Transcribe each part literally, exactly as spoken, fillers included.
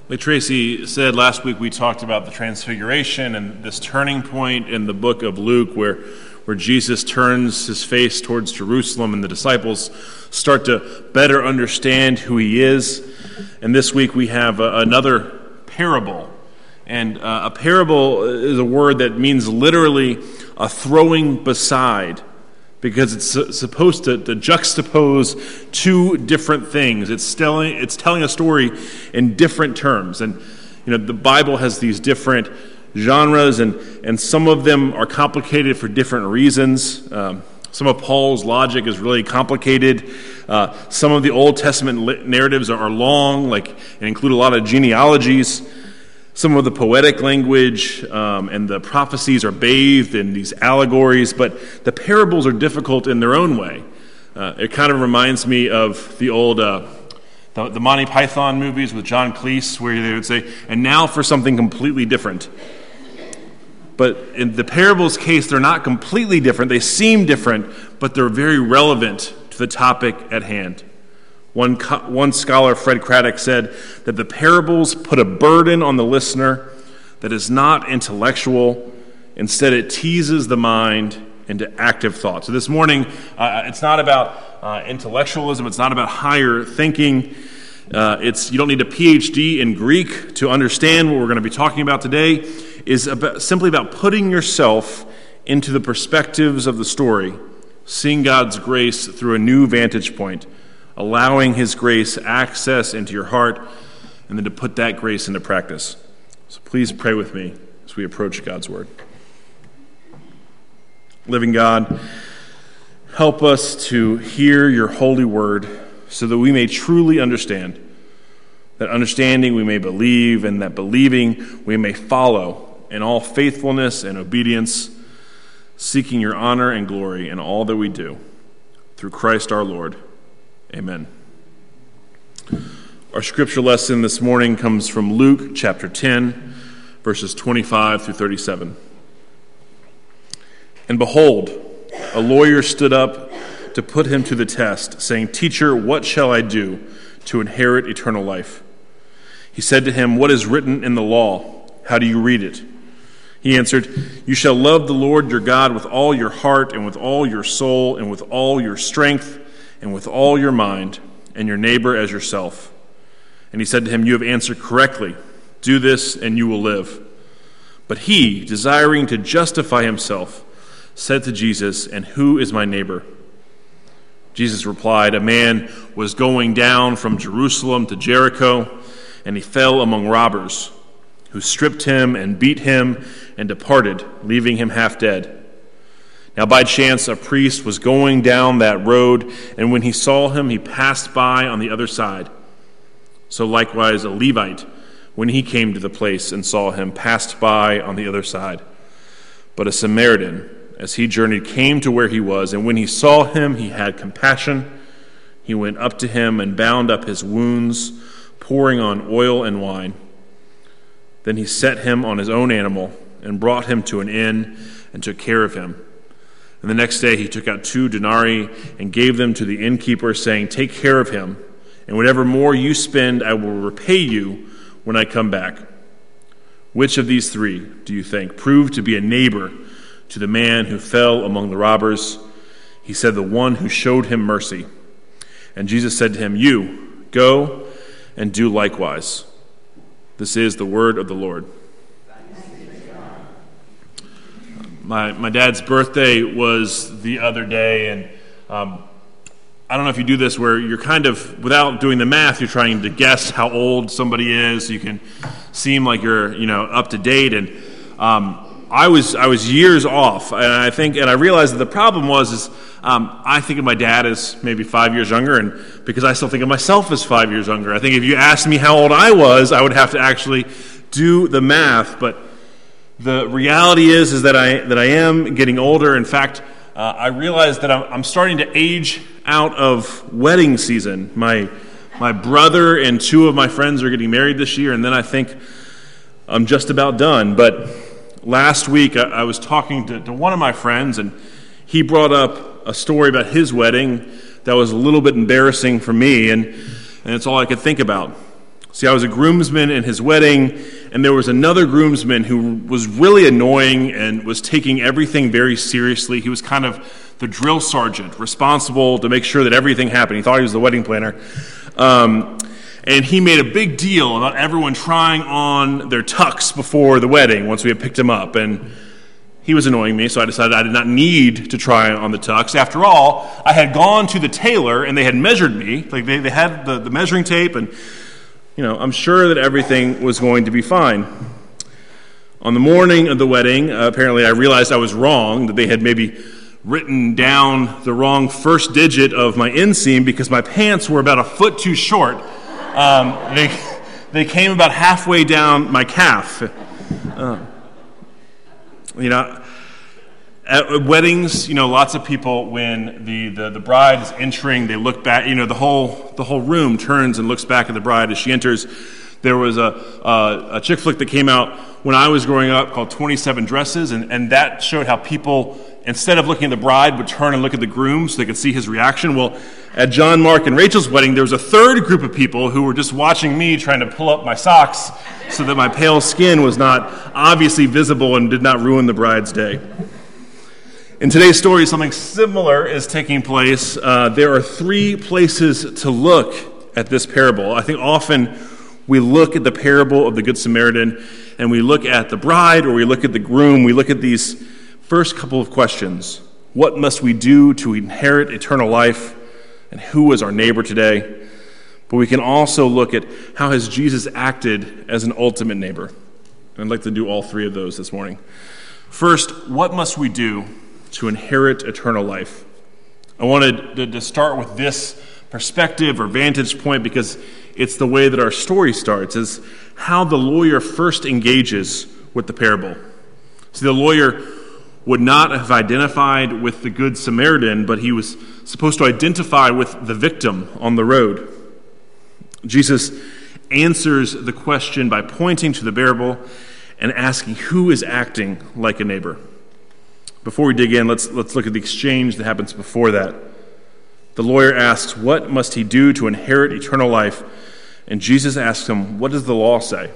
Like Tracy said, last week we talked about the Transfiguration and this turning point in the book of Luke where, where Jesus turns his face towards Jerusalem and the disciples start to better understand who he is. And this week we have a, another parable. And uh, a parable is a word that means literally a throwing beside, because it's supposed to, to juxtapose two different things. It's telling, it's telling a story in different terms. And you know, the Bible has these different genres, and, and some of them are complicated for different reasons. Um, some of Paul's logic is really complicated. Uh, some of the Old Testament narratives are long, like, and include a lot of genealogies. Some of the poetic language um, and the prophecies are bathed in these allegories, but the parables are difficult in their own way. Uh, it kind of reminds me of the old, uh, the, the Monty Python movies with John Cleese, where they would say, and now for something completely different. But in the parables case, they're not completely different. They seem different, but they're very relevant to the topic at hand. One, one scholar, Fred Craddock, said that the parables put a burden on the listener that is not intellectual. Instead, it teases the mind into active thought. So this morning, uh, it's not about uh, intellectualism. It's not about higher thinking. Uh, it's you don't need a P H D in Greek to understand what we're going to be talking about today. Is about, simply about putting yourself into the perspectives of the story, seeing God's grace through a new vantage point, allowing his grace access into your heart, and then to put that grace into practice. So please pray with me as we approach God's word. Living God, help us to hear your holy word so that we may truly understand. That understanding we may believe, and that believing we may follow in all faithfulness and obedience, seeking your honor and glory in all that we do. Through Christ our Lord. Amen. Our scripture lesson this morning comes from Luke chapter ten, verses twenty-five through thirty-seven. And behold, a lawyer stood up to put him to the test, saying, "Teacher, what shall I do to inherit eternal life?" He said to him, "What is written in the law? How do you read it?" He answered, "You shall love the Lord your God with all your heart and with all your soul and with all your strength and with all your mind, and your neighbor as yourself." And he said to him, "You have answered correctly. Do this, and you will live." But he, desiring to justify himself, said to Jesus, "And who is my neighbor?" Jesus replied, "A man was going down from Jerusalem to Jericho, and he fell among robbers, who stripped him and beat him and departed, leaving him half dead. Now by chance a priest was going down that road, and when he saw him, he passed by on the other side. So likewise a Levite, when he came to the place and saw him, passed by on the other side. But a Samaritan, as he journeyed, came to where he was, and when he saw him, he had compassion. He went up to him and bound up his wounds, pouring on oil and wine. Then he set him on his own animal and brought him to an inn and took care of him. And the next day he took out two denarii and gave them to the innkeeper, saying, 'Take care of him, and whatever more you spend I will repay you when I come back.' Which of these three, do you think, proved to be a neighbor to the man who fell among the robbers?" He said, "The one who showed him mercy." And Jesus said to him, "You, go and do likewise." This is the word of the Lord. My my dad's birthday was the other day, and um, I don't know if you do this where you're kind of, without doing the math, you're trying to guess how old somebody is so you can seem like you're, you know, up to date. And um, I was I was years off, and I think, and I realized that the problem was is um, I think of my dad as maybe five years younger, and because I still think of myself as five years younger. I think if you asked me how old I was, I would have to actually do the math, but the reality is is that I that I am getting older. In fact, uh, I realize that I'm, I'm starting to age out of wedding season. My my brother and two of my friends are getting married this year, and then I think I'm just about done. But last week I, I was talking to, to one of my friends, and he brought up a story about his wedding that was a little bit embarrassing for me, and, and it's all I could think about. See, I was a groomsman in his wedding, and there was another groomsman who was really annoying and was taking everything very seriously. He was kind of the drill sergeant, responsible to make sure that everything happened. He thought he was the wedding planner. Um, and he made a big deal about everyone trying on their tux before the wedding once we had picked him up. And he was annoying me, so I decided I did not need to try on the tux. After all, I had gone to the tailor, and they had measured me. Like they, they had the, the measuring tape, and you know, I'm sure that everything was going to be fine. On the morning of the wedding, uh, apparently I realized I was wrong, that they had maybe written down the wrong first digit of my inseam because my pants were about a foot too short. Um, they, they came about halfway down my calf. Uh, you know, at weddings, you know, lots of people, when the, the, the bride is entering, they look back, you know, the whole the whole room turns and looks back at the bride as she enters. There was a, a, a chick flick that came out when I was growing up called twenty-seven Dresses, and, and that showed how people, instead of looking at the bride, would turn and look at the groom so they could see his reaction. Well, at John, Mark, and Rachel's wedding, there was a third group of people who were just watching me trying to pull up my socks so that my pale skin was not obviously visible and did not ruin the bride's day. In today's story, something similar is taking place. Uh, there are three places to look at this parable. I think often we look at the parable of the Good Samaritan, and we look at the bride or we look at the groom. We look at these first couple of questions. What must we do to inherit eternal life? And who is our neighbor today? But we can also look at how has Jesus acted as an ultimate neighbor. And I'd like to do all three of those this morning. First, what must we do to inherit eternal life? I wanted to, to start with this perspective or vantage point because it's the way that our story starts, is how the lawyer first engages with the parable. See, the lawyer would not have identified with the Good Samaritan, but he was supposed to identify with the victim on the road. Jesus answers the question by pointing to the parable and asking who is acting like a neighbor. Before we dig in, let's let's look at the exchange that happens before that. The lawyer asks, what must he do to inherit eternal life? And Jesus asks him, what does the law say?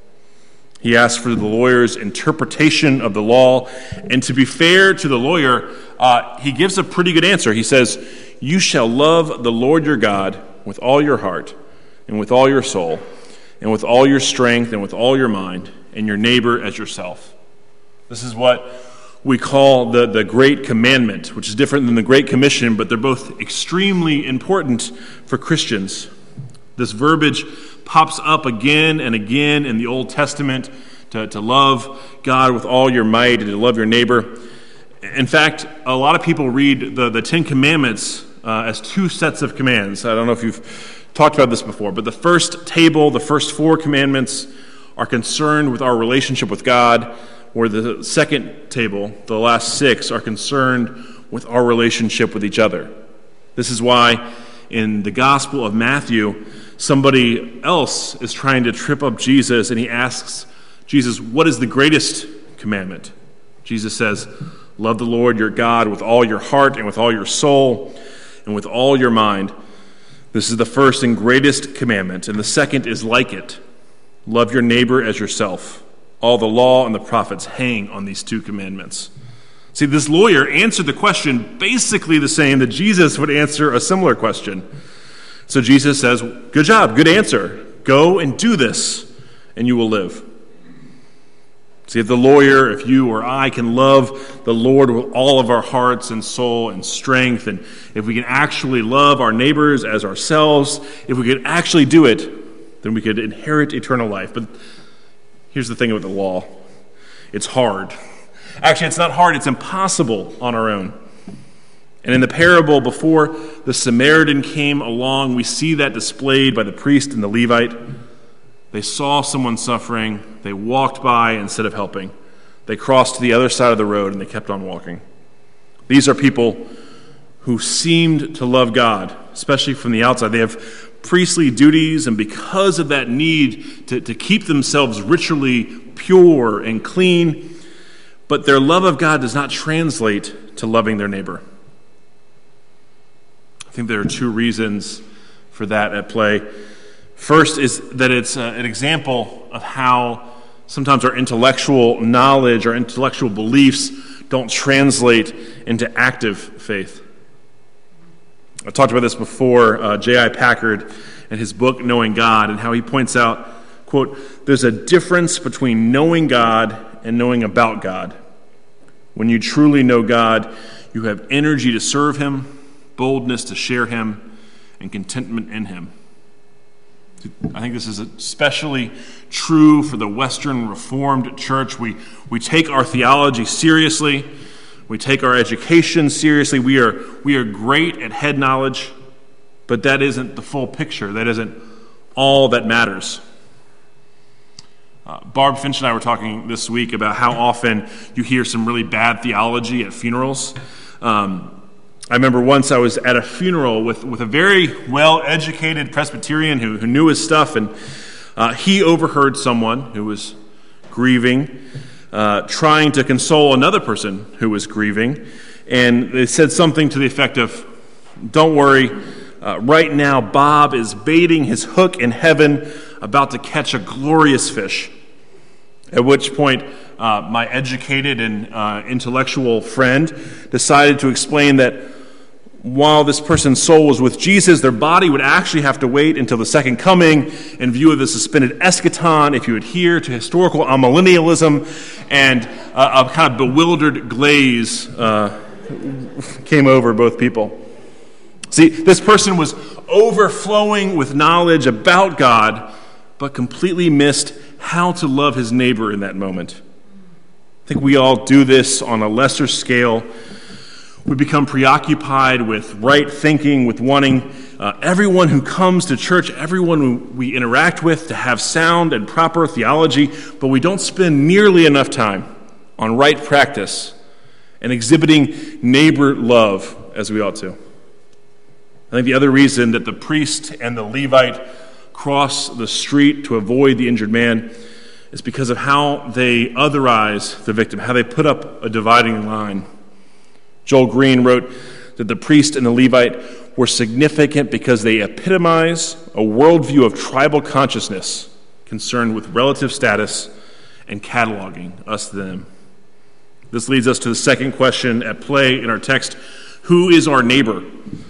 He asks for the lawyer's interpretation of the law. And to be fair to the lawyer, uh, he gives a pretty good answer. He says, you shall love the Lord your God with all your heart and with all your soul and with all your strength and with all your mind, and your neighbor as yourself. This is what we call the, the Great Commandment, which is different than the Great Commission, but they're both extremely important for Christians. This verbiage pops up again and again in the Old Testament, to, to love God with all your might and to love your neighbor. In fact, a lot of people read the, the Ten Commandments uh, as two sets of commands. I don't know if you've talked about this before, but the first table, the first four commandments, are concerned with our relationship with God, where the second table, the last six, are concerned with our relationship with each other. This is why in the Gospel of Matthew, somebody else is trying to trip up Jesus, and he asks Jesus, what is the greatest commandment? Jesus says, love the Lord your God with all your heart and with all your soul and with all your mind. This is the first and greatest commandment, and the second is like it. Love your neighbor as yourself. All the law and the prophets hang on these two commandments. See, this lawyer answered the question basically the same that Jesus would answer a similar question. So Jesus says, good job, good answer. Go and do this, and you will live. See, if the lawyer, if you or I can love the Lord with all of our hearts and soul and strength, and if we can actually love our neighbors as ourselves, if we could actually do it, then we could inherit eternal life. But here's the thing with the law. It's hard. Actually, it's not hard. It's impossible on our own. And in the parable, before the Samaritan came along, we see that displayed by the priest and the Levite. They saw someone suffering. They walked by instead of helping. They crossed to the other side of the road, and they kept on walking. These are people who seemed to love God, especially from the outside. They have priestly duties, and because of that need to, to keep themselves ritually pure and clean, but their love of God does not translate to loving their neighbor. I think there are two reasons for that at play. First is that it's uh, an example of how sometimes our intellectual knowledge, our intellectual beliefs don't translate into active faith. I talked about this before, uh, J I Packard in his book, Knowing God, and how he points out, quote, "There's a difference between knowing God and knowing about God. When you truly know God, you have energy to serve him, boldness to share him, and contentment in him." I think this is especially true for the Western Reformed Church. We, we take our theology seriously. We take our education seriously. We are, we are great at head knowledge, but that isn't the full picture. That isn't all that matters. Uh, Barb Finch and I were talking this week about how often you hear some really bad theology at funerals. Um, I remember once I was at a funeral with, with a very well-educated Presbyterian who, who knew his stuff, and uh, he overheard someone who was grieving, uh, trying to console another person who was grieving, and they said something to the effect of, "Don't worry, uh, right now Bob is baiting his hook in heaven, about to catch a glorious fish." At which point, uh, my educated and uh, intellectual friend decided to explain that while this person's soul was with Jesus, their body would actually have to wait until the second coming in view of the suspended eschaton if you adhere to historical amillennialism, and uh, a kind of bewildered glaze uh, came over both people. See, this person was overflowing with knowledge about God, but completely missed how to love his neighbor in that moment. I think we all do this on a lesser scale. We become preoccupied with right thinking, with wanting uh, everyone who comes to church, everyone who we interact with, to have sound and proper theology, but we don't spend nearly enough time on right practice and exhibiting neighbor love as we ought to. I think the other reason that the priest and the Levite cross the street to avoid the injured man is because of how they otherize the victim, how they put up a dividing line. Joel Green wrote that the priest and the Levite were significant because they epitomize a worldview of tribal consciousness concerned with relative status and cataloging us them. This leads us to the second question at play in our text: who is our neighbor?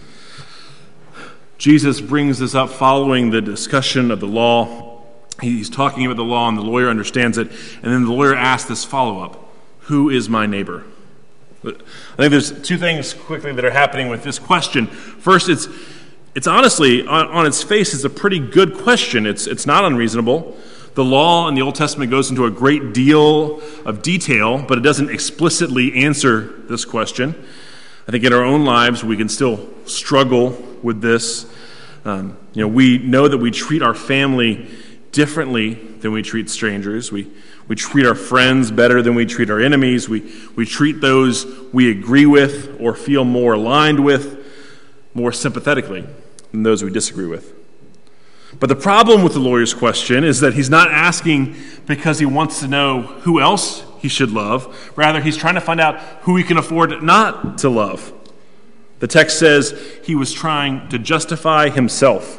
Jesus brings this up following the discussion of the law. He's talking about the law, and the lawyer understands it. And then the lawyer asks this follow-up: who is my neighbor? I think there's two things quickly that are happening with this question. First, it's it's honestly, on, on its face, it's a pretty good question. It's it's not unreasonable. The law in the Old Testament goes into a great deal of detail, but it doesn't explicitly answer this question. I think in our own lives, we can still struggle with this. Um, you know, we know that we treat our family differently than we treat strangers. We we treat our friends better than we treat our enemies. We we treat those we agree with or feel more aligned with more sympathetically than those we disagree with. But the problem with the lawyer's question is that he's not asking because he wants to know who else he should love. Rather, he's trying to find out who he can afford not to love. The text says he was trying to justify himself.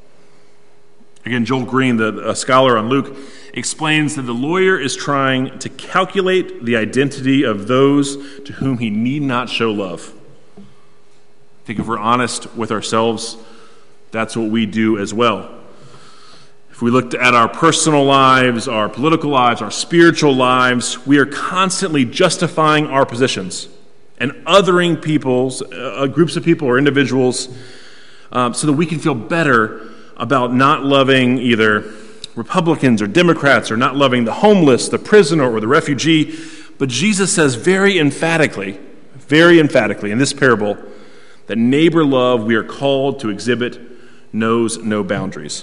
Again, Joel Green, the a scholar on Luke, explains that the lawyer is trying to calculate the identity of those to whom he need not show love. I think if we're honest with ourselves, that's what we do as well. If we looked at our personal lives, our political lives, our spiritual lives, we are constantly justifying our positions and othering people's, uh, groups of people or individuals um, so that we can feel better about not loving either Republicans or Democrats, or not loving the homeless, the prisoner, or the refugee. But Jesus says very emphatically, very emphatically in this parable, that neighbor love we are called to exhibit knows no boundaries.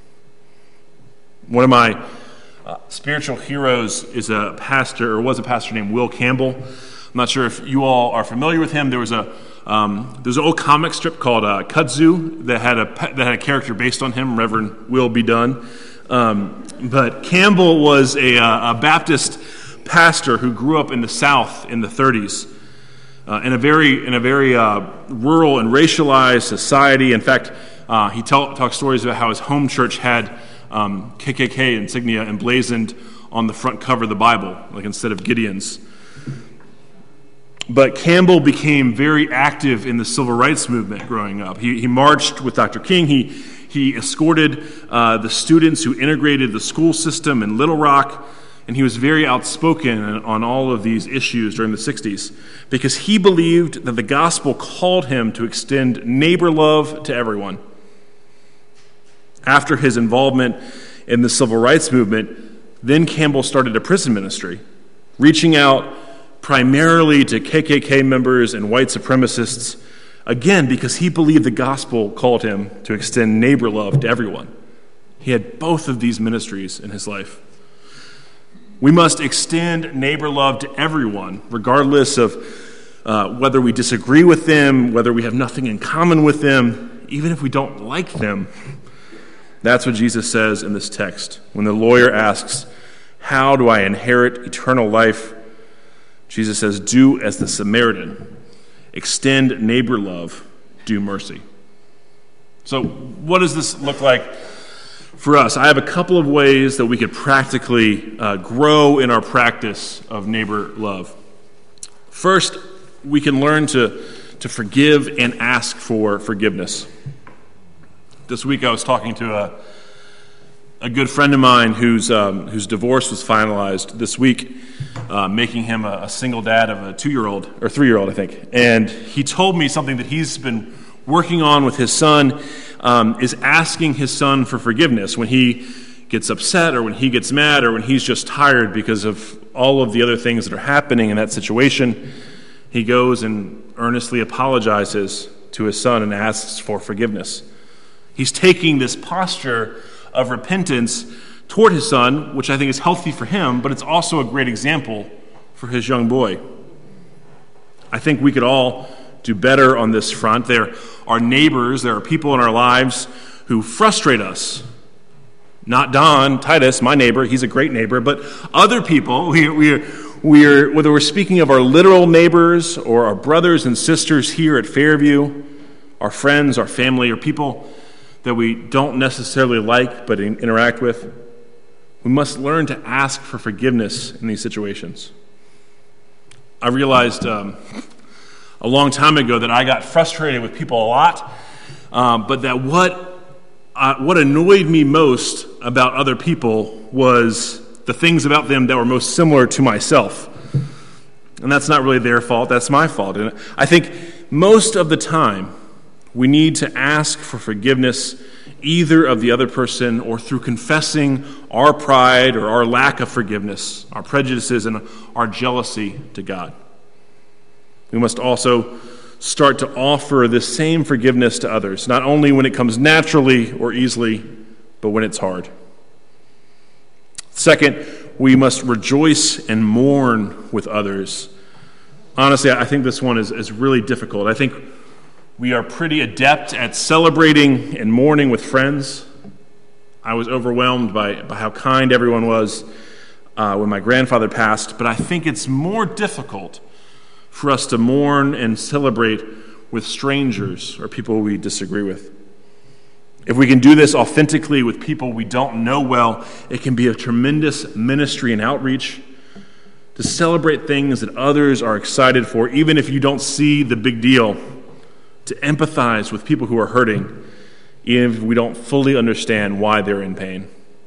One of my uh, spiritual heroes is a pastor, or was a pastor named Will Campbell. I'm not sure if you all are familiar with him. There was a um, there was an old comic strip called uh, Kudzu that had a that had a character based on him, Reverend Will Be Done. Um, but Campbell was a, a Baptist pastor who grew up in the South in the thirties, uh, in a very in a very uh, rural and racialized society. In fact, Uh, he tell, talks stories about how his home church had um, K K K insignia emblazoned on the front cover of the Bible, like instead of Gideon's. But Campbell became very active in the civil rights movement growing up. He, he marched with Doctor King. He, he escorted uh, the students who integrated the school system in Little Rock, and he was very outspoken on all of these issues during the sixties because he believed that the gospel called him to extend neighbor love to everyone. After his involvement in the civil rights movement, then Campbell started a prison ministry, reaching out primarily to K K K members and white supremacists, again, because he believed the gospel called him to extend neighbor love to everyone. He had both of these ministries in his life. We must extend neighbor love to everyone, regardless of uh, whether we disagree with them, whether we have nothing in common with them, even if we don't like them. That's what Jesus says in this text. When the lawyer asks, "How do I inherit eternal life?" Jesus says, "Do as the Samaritan. Extend neighbor love. Do mercy." So what does this look like for us? I have a couple of ways that we could practically uh, grow in our practice of neighbor love. First, we can learn to, to forgive and ask for forgiveness. This week I was talking to a, a good friend of mine whose, um, whose divorce was finalized this week, uh, making him a, a single dad of a two-year-old, or three-year-old, I think. And he told me something that he's been working on with his son, um, is asking his son for forgiveness when he gets upset or when he gets mad or when he's just tired because of all of the other things that are happening in that situation. He goes and earnestly apologizes to his son and asks for forgiveness. He's taking this posture of repentance toward his son, which I think is healthy for him, but it's also a great example for his young boy. I think we could all do better on this front. There are neighbors, there are people in our lives who frustrate us. Not Don, Titus, my neighbor, he's a great neighbor, but other people, we, we, we're, whether we're speaking of our literal neighbors or our brothers and sisters here at Fairview, our friends, our family, or people that we don't necessarily like but in, interact with, we must learn to ask for forgiveness in these situations. I realized um, a long time ago that I got frustrated with people a lot, um, but that what uh, what annoyed me most about other people was the things about them that were most similar to myself. And that's not really their fault, that's my fault. And I think most of the time, we need to ask for forgiveness either of the other person or through confessing our pride or our lack of forgiveness, our prejudices and our jealousy to God. We must also start to offer this same forgiveness to others, not only when it comes naturally or easily, but when it's hard. Second, we must rejoice and mourn with others. Honestly, I think this one is, is really difficult. I think we are pretty adept at celebrating and mourning with friends. I was overwhelmed by, by how kind everyone was uh, when my grandfather passed, but I think it's more difficult for us to mourn and celebrate with strangers or people we disagree with. If we can do this authentically with people we don't know well, it can be a tremendous ministry and outreach to celebrate things that others are excited for, even if you don't see the big deal. To empathize with people who are hurting, even if we don't fully understand why they're in pain.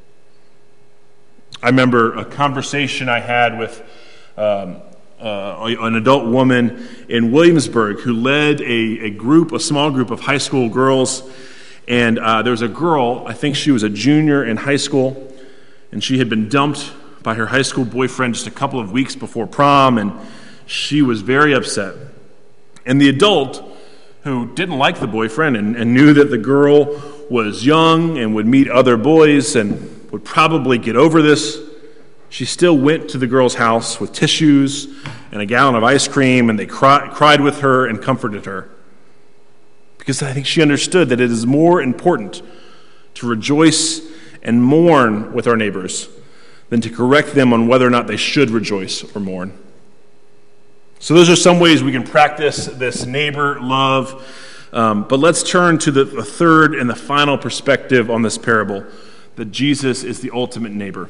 I remember a conversation I had with um, uh, an adult woman in Williamsburg who led a, a group, a small group of high school girls, and uh, there was a girl, I think she was a junior in high school, and she had been dumped by her high school boyfriend just a couple of weeks before prom, and she was very upset. And the adult, who didn't like the boyfriend and, and knew that the girl was young and would meet other boys and would probably get over this, she still went to the girl's house with tissues and a gallon of ice cream, and they cry, cried with her and comforted her. Because I think she understood that it is more important to rejoice and mourn with our neighbors than to correct them on whether or not they should rejoice or mourn. So those are some ways we can practice this neighbor love. Um, but let's turn to the, the third and the final perspective on this parable, that Jesus is the ultimate neighbor.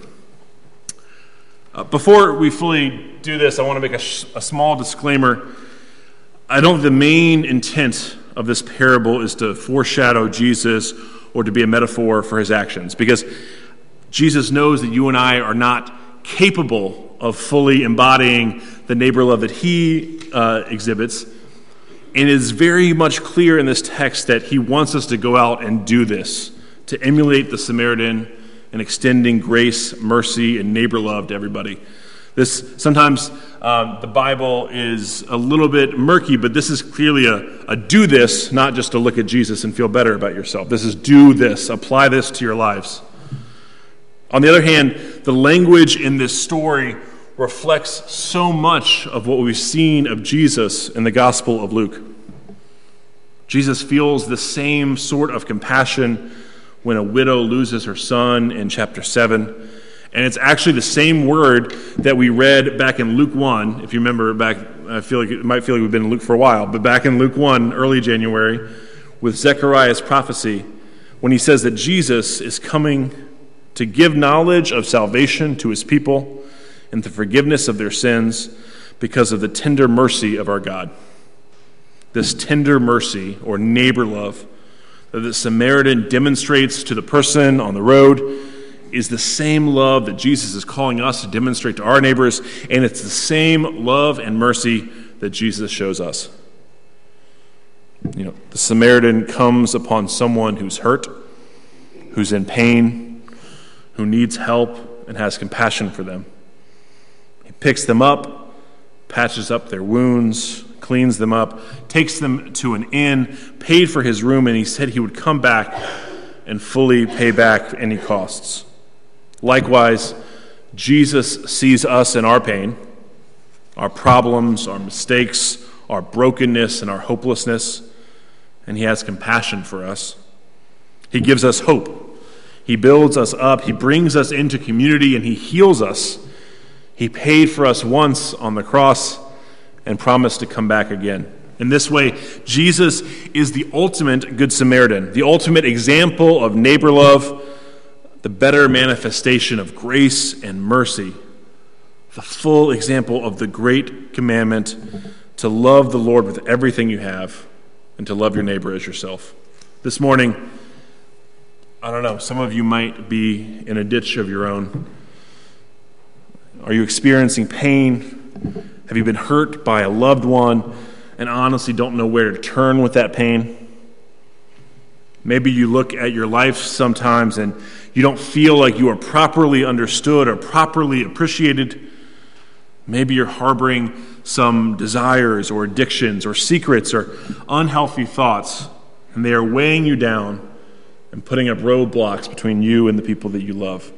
Uh, before we fully do this, I want to make a, sh- a small disclaimer. I don't think the main intent of this parable is to foreshadow Jesus or to be a metaphor for his actions, because Jesus knows that you and I are not capable of fully embodying the neighbor love that he uh, exhibits. And it is very much clear in this text that he wants us to go out and do this, to emulate the Samaritan and extending grace, mercy, and neighbor love to everybody. This sometimes um, the Bible is a little bit murky, but this is clearly a, a do this, not just to look at Jesus and feel better about yourself. This is do this, apply this to your lives. On the other hand, the language in this story reflects so much of what we've seen of Jesus in the Gospel of Luke. Jesus feels the same sort of compassion when a widow loses her son in chapter seven. And it's actually the same word that we read back in Luke one. If you remember back, I feel like it might feel like we've been in Luke for a while, but back in Luke one, early January, with Zechariah's prophecy, when he says that Jesus is coming to give knowledge of salvation to his people and the forgiveness of their sins because of the tender mercy of our God. This tender mercy, or neighbor love, that the Samaritan demonstrates to the person on the road is the same love that Jesus is calling us to demonstrate to our neighbors, and it's the same love and mercy that Jesus shows us. You know, the Samaritan comes upon someone who's hurt, who's in pain, who needs help, and has compassion for them. He picks them up, patches up their wounds, cleans them up, takes them to an inn, paid for his room, and he said he would come back and fully pay back any costs. Likewise, Jesus sees us in our pain, our problems, our mistakes, our brokenness, and our hopelessness, and he has compassion for us. He gives us hope. He builds us up. He brings us into community, and he heals us. He paid for us once on the cross and promised to come back again. In this way, Jesus is the ultimate Good Samaritan, the ultimate example of neighbor love, the better manifestation of grace and mercy, the full example of the great commandment to love the Lord with everything you have and to love your neighbor as yourself. This morning, I don't know, some of you might be in a ditch of your own. Are you experiencing pain? Have you been hurt by a loved one and honestly don't know where to turn with that pain? Maybe you look at your life sometimes and you don't feel like you are properly understood or properly appreciated. Maybe you're harboring some desires or addictions or secrets or unhealthy thoughts, and they are weighing you down and putting up roadblocks between you and the people that you love.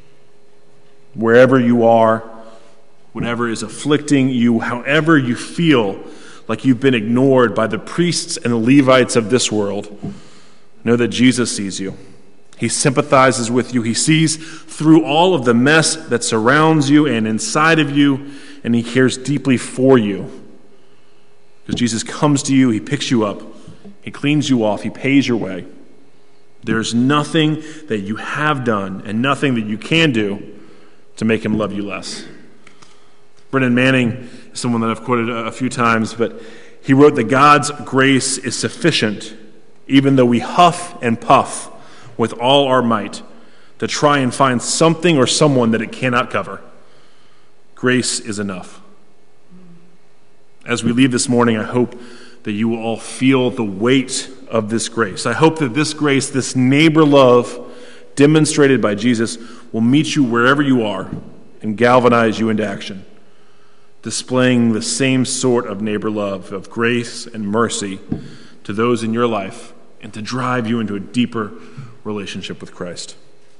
Wherever you are, whatever is afflicting you, however you feel like you've been ignored by the priests and the Levites of this world, know that Jesus sees you. He sympathizes with you. He sees through all of the mess that surrounds you and inside of you, and he cares deeply for you. Because Jesus comes to you, he picks you up, he cleans you off, he pays your way. There's nothing that you have done and nothing that you can do to make him love you less. Brennan Manning is someone that I've quoted a few times, but he wrote that God's grace is sufficient even though we huff and puff with all our might to try and find something or someone that it cannot cover. Grace is enough. As we leave this morning, I hope that you will all feel the weight of this grace. I hope that this grace, this neighbor love demonstrated by Jesus, will meet you wherever you are and galvanize you into action, displaying the same sort of neighbor love of grace and mercy to those in your life and to drive you into a deeper relationship with Christ.